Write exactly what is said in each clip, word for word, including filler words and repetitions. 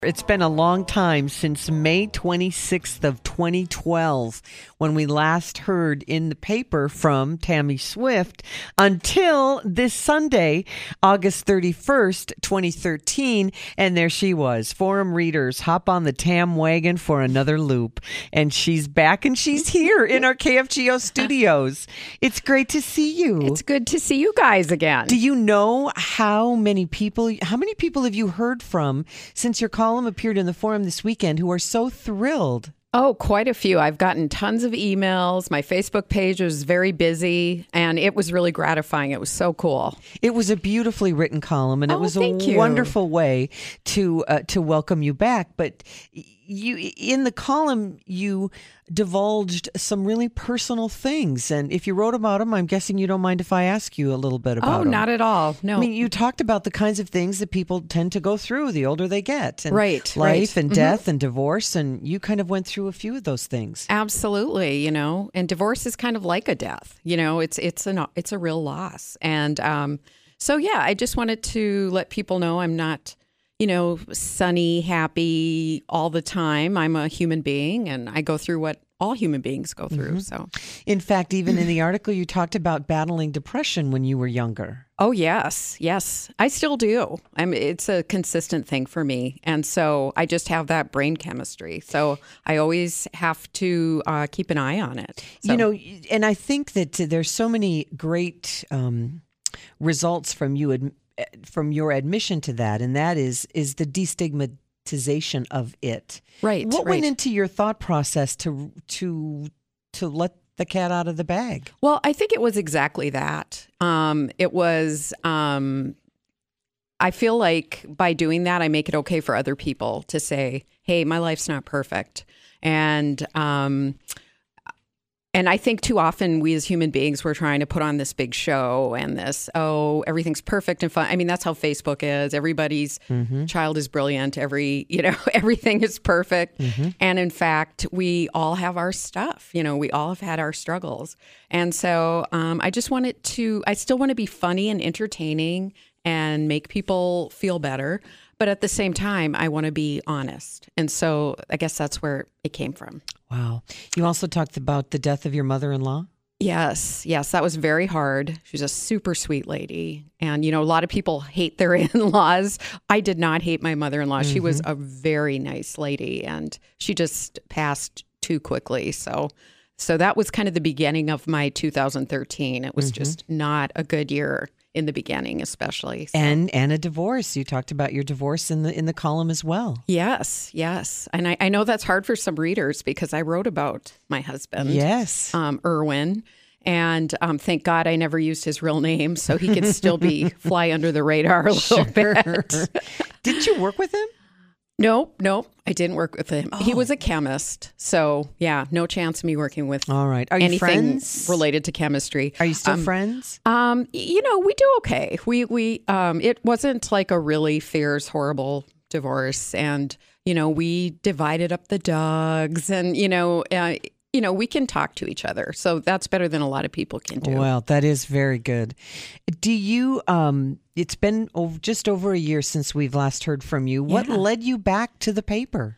It's been a long time since May twenty-sixth of twenty twelve when we last heard in the paper from Tammy Swift until this Sunday, August thirty-first, twenty thirteen. And there she was. Forum readers hop on the Tam wagon for another loop. And she's back and she's here in our K F G O studios. It's great to see you. It's good to see you guys again. Do you know how many people, how many people have you heard from since your column appeared in the Forum this weekend who are so thrilled? Oh, quite a few. I've gotten tons of emails. My Facebook page was very busy, and it was really gratifying. It was so cool. It was a beautifully written column, and it Oh, was a thank you. wonderful way to uh, to welcome you back. But you, in the column, you divulged some really personal things, and if you wrote about them, I'm guessing you don't mind if I ask you a little bit about Oh, them. not at all. No. I mean, you talked about the kinds of things that people tend to go through the older they get. And Right, life right. and Mhm. death and divorce, and you kind of went through a few of those things. Absolutely, you know, and divorce is kind of like a death. You know, it's it's an it's a real loss, and um, so yeah, I just wanted to let people know I'm not, you know, sunny, happy all the time. I'm a human being, and I go through what all human beings go through. Mm-hmm. So, In fact, even in the article, you talked about battling depression when you were younger. oh yes, yes, I still do. I mean, it's a consistent thing for me, and so I just have that brain chemistry. So I always have to uh, keep an eye on it. So. You know, and I think that uh, there's so many great um, results from you ad- from your admission to that, and that is is the destigmatization of it. Right. What right. went into your thought process to to to let the cat out of the bag? Well, I think it was exactly that. Um, it was, um, I feel like by doing that, I make it okay for other people to say, hey, my life's not perfect. And, um, and I think too often we as human beings, we're trying to put on this big show and this, oh, everything's perfect and fun. I mean, that's how Facebook is. Everybody's Mm-hmm. child is brilliant. Every, you know, everything is perfect. Mm-hmm. And in fact, we all have our stuff. You know, we all have had our struggles. And so um, I just wanted to, I still want to be funny and entertaining and make people feel better. But at the same time, I want to be honest. And so I guess that's where it came from. Wow. You also talked about the death of your mother-in-law. Yes, yes, that was very hard. She's a super sweet lady. And, you know, a lot of people hate their in-laws. I did not hate my mother-in-law. Mm-hmm. She was a very nice lady, and she just passed too quickly. So so that was kind of the beginning of my two thousand thirteen. It was Mm-hmm. just not a good year in the beginning, especially. So. And and a divorce. You talked about your divorce in the in the column as well. Yes, yes. And I, I know that's hard for some readers because I wrote about my husband. Yes. Um, Irwin. And um, thank God I never used his real name, so he could still be fly under the radar a little bit. Didn't you work with him? Nope, nope, I didn't work with him. He Oh. was a chemist, so yeah, no chance of me working with All right. Are you anything friends? related to chemistry. Are you still Um, friends? Um, you know, we do okay. We we um, it wasn't like a really fierce, horrible divorce, and you know, we divided up the dogs, and you know, uh, you know, we can talk to each other, so that's better than a lot of people can do. Well, that is very good. Do you, um, it's been over, just over a year since we've last heard from you. What Yeah. led you back to the paper?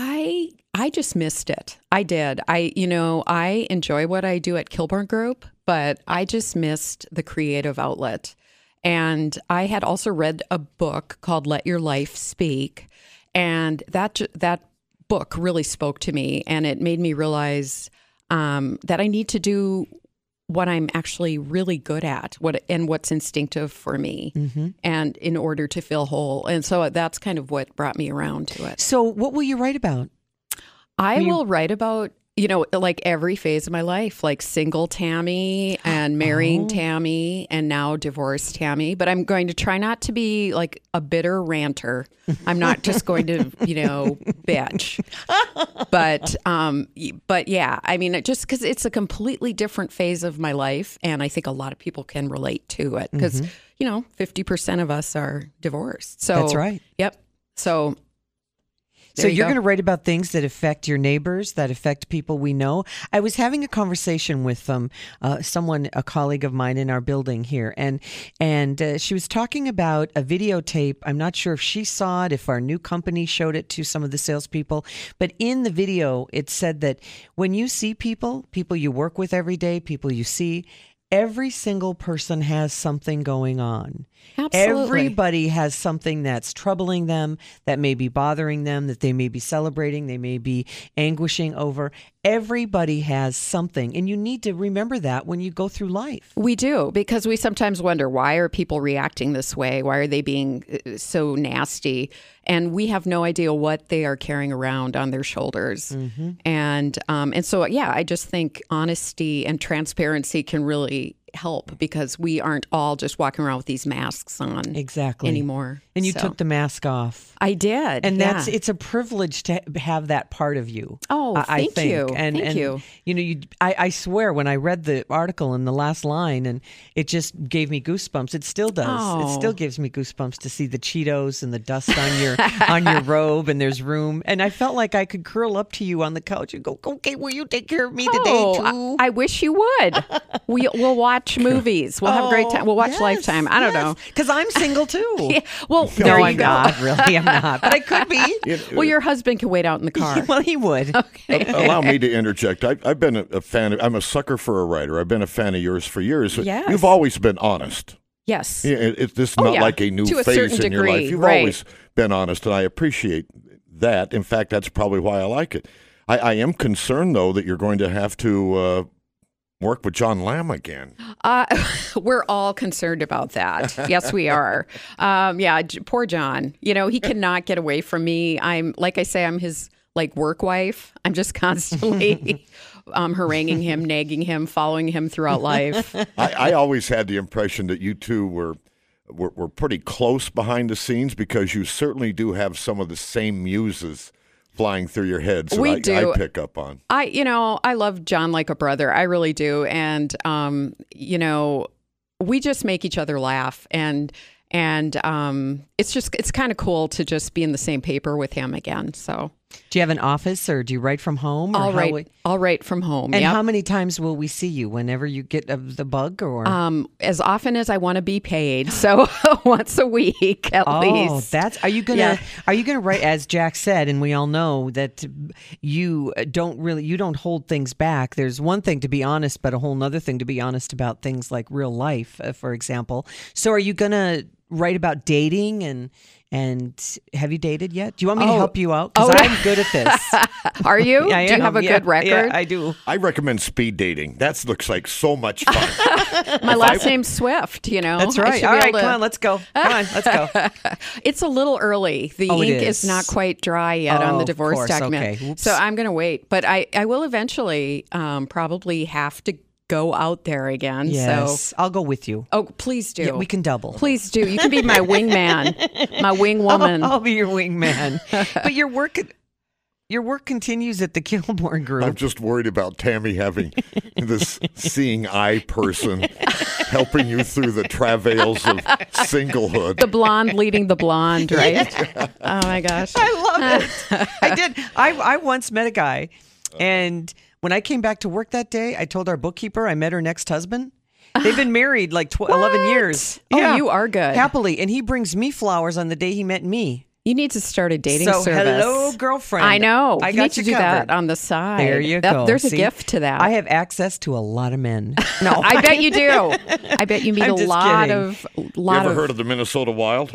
I I just missed it. I did. I you know, I enjoy what I do at Kilburn Group, but I just missed the creative outlet. And I had also read a book called Let Your Life Speak, and that ju- that book really spoke to me, and it made me realize um, that I need to do what I'm actually really good at, what and what's instinctive for me, Mm-hmm. and in order to feel whole. And so that's kind of what brought me around to it. So what will you write about? I Will you- will write about, you know, like every phase of my life, like single Tammy and marrying Oh. Tammy and now divorced Tammy. But I'm going to try not to be like a bitter ranter. I'm not just going to, you know, bitch. But, um, y- but yeah, I mean, it just because it's a completely different phase of my life. And I think a lot of people can relate to it because, you know, fifty percent of us are divorced. So That's right. Yep. So There So you you're go. going to write about things that affect your neighbors, that affect people we know. I was having a conversation with um, uh, someone, a colleague of mine in our building here, and and uh, she was talking about a videotape. I'm not sure if she saw it, if our new company showed it to some of the salespeople, but in the video, it said that when you see people, people you work with every day, people you see, every single person has something going on. Absolutely. Everybody has something that's troubling them, that may be bothering them, that they may be celebrating, they may be anguishing over. Everybody has something. And you need to remember that when you go through life. We do, because we sometimes wonder, why are people reacting this way? Why are they being uh, so nasty? And we have no idea what they are carrying around on their shoulders. Mm-hmm. And um, and so, yeah, I just think honesty and transparency can really help, because we aren't all just walking around with these masks on Exactly. anymore. And you So- took the mask off. I did. And yeah. that's it's a privilege to have that part of you. Oh, I- I thank think. you. And, Thank and, you. You know, you I, I swear when I read the article in the last line, and it just gave me goosebumps. It still does. Oh. It still gives me goosebumps to see the Cheetos and the dust on your on your robe, and there's room. And I felt like I could curl up to you on the couch and go, "Okay, will you take care of me today Oh, too?" I, I wish you would. we, we'll watch movies. We'll have a great time. We'll watch Lifetime. I don't know. Because I'm single too. Yeah, well, No, there you I'm go. not. Really, I'm not. But I could be. Well, your husband can wait out in the car. Well, he would. Okay. Allow me to interject. I, I've been a, a fan. Of, I'm a sucker for a writer. I've been a fan of yours for years. Yes. You've always been honest. Yes. Yeah, it, it's this Oh, not yeah. like a new To a phase certain in your degree, life. You've right. always been honest, and I appreciate that. In fact, that's probably why I like it. I, I am concerned, though, that you're going to have to uh, work with John Lamb again. Uh, we're all concerned about that. Yes, we are. Um, yeah, J- poor John. You know, he cannot get away from me. I'm, like I say, I'm his like work wife. I'm just constantly um, haranguing him, nagging him, following him throughout life. I, I always had the impression that you two were, were were pretty close behind the scenes, because you certainly do have some of the same muses flying through your heads that We I, do. I pick up on. I, you know, I love John like a brother. I really do. And, um, you know, we just make each other laugh. And, and um, it's just, it's kind of cool to just be in the same paper with him again. So Do you have an office, or do you write from home? Or I'll how write, we- I'll write from home. And yep. how many times will we see you? Whenever you get uh, the bug, or Um, as often as I want to be paid. So once a week at oh, least. that's are you gonna Yeah. are you gonna write, as Jack said, and we all know that you don't really you don't hold things back. There's one thing to be honest, but a whole nother thing to be honest about things like real life, uh, for example. So are you gonna write about dating, and and have you dated yet? Do you want me to Oh. help you out? Because Oh, no. I'm good at this. Are you? I Do you am. have a Yeah, good record? Yeah, I do. I recommend speed dating. That looks like so much fun. My last name's Swift, you know. That's I right. should All be right, able to- come on, let's go. Come on, let's go. It's a little early. The Oh, it ink is. is not quite dry yet on Oh, the of divorce course. document. Okay. Oops. So I'm going to wait. But I, I will eventually um, probably have to go out there again. Yes, So, I'll go with you. oh, please do. Yeah, we can double. Please do. You can be my wingman, my wing woman. I'll, I'll be your wingman. But your work, your work continues at the Kilborn Group. I'm just worried about Tammy having this seeing eye person helping you through the travails of singlehood. The blonde leading the blonde, right? Oh my gosh. I love it. I did. I I once met a guy, and when I came back to work that day, I told our bookkeeper I met her next husband. They've been married like tw- eleven years. Oh, you are good. Happily, and he brings me flowers on the day he met me. You need to start a dating So, service. hello, girlfriend. I know. I you got need to you do covered. that on the side. There you That- go. There's a See? gift to that. I have access to a lot of men. No, I bet you do. I bet you meet I'm a just lot kidding. of You lot ever of heard of the Minnesota Wild?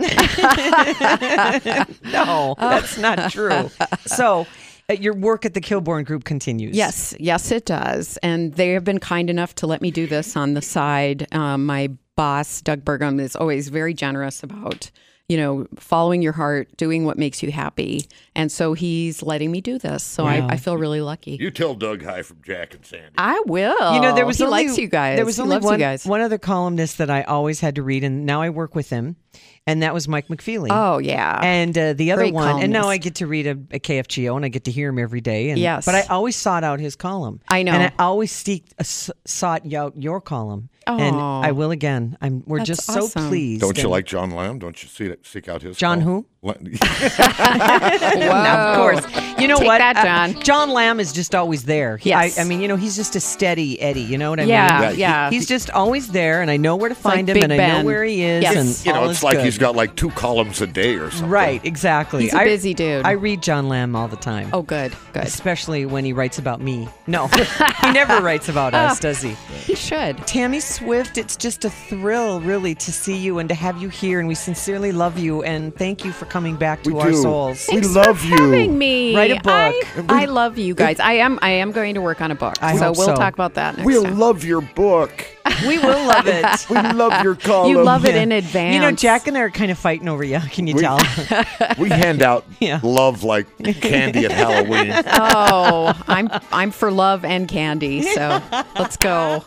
No, that's not true. So, uh, your work at the Kilborn Group continues. Yes, yes, it does. And they have been kind enough to let me do this on the side. Um, my boss, Doug Burgum, is always very generous about, you know, following your heart, doing what makes you happy. And so he's letting me do this. So Wow. I, I feel really lucky. You tell Doug hi from Jack and Sandy. I will. You know, there was he only, likes you guys. There was he only loves one, you guys. one other columnist that I always had to read, and now I work with him, and that was Mike McFeely. Oh yeah. And uh, the other Great one, and now columnist. I get to read a, a K F G O, and I get to hear him every day. And, Yes. But I always sought out his column. I know. And I always seek, uh, s- sought out your column. And Aw. I will again. I'm. We're That's just so awesome. pleased. Don't you And like John Lamb? Don't you see, seek out his John column? who? Now, of course. You know Take what? that, John. Uh, John Lamb is just always there. He- Yes. I, I mean, you know, he's just a steady Eddie. You know what I Yeah, mean? yeah. He- he's just always there, and I know where to find like him, Big and I Ben. know where he is. Yes. And You know, all it's is like good. he's got like two columns a day or something. Right, exactly. He's a I- busy dude. I read John Lamb all the time. Oh, good, good. Especially when he writes about me. No, he never writes about us, does he? He should. Tammy Swift, it's just a thrill, really, to see you and to have you here. And we sincerely love you. And thank you for coming back to We our do. souls. We Thanks love for you. having me. Write a book. I, And we- I love you guys. I am. I am going to work on a book. I so hope we'll so. talk about that next We'll time. love your book. We will love it. We love your column. You love it Yeah. in advance. You know, Jack and I are kind of fighting over you. Can you We- tell? We hand out Yeah. love like candy at Halloween. Oh, I'm I'm for love and candy. So let's go.